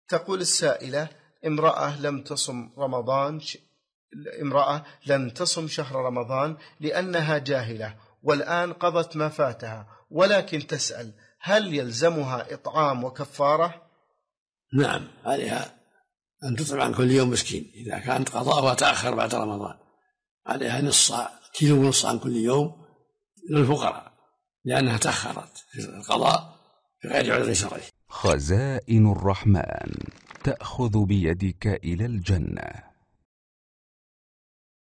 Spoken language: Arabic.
تقول السائلة: امرأة لم تصم شهر رمضان لأنها جاهلة، والآن قضت ما فاتها، ولكن تسأل: هل يلزمها إطعام وكفارة؟ نعم، عليها أن تطعم عن كل يوم مسكين إذا كانت قضاءها تأخر بعد رمضان، عليها كيلو ونص عن كل يوم للفقراء، لأنها تأخرت في القضاء بغير عذر شرعي. خزائن الرحمن تأخذ بيدك إلى الجنة.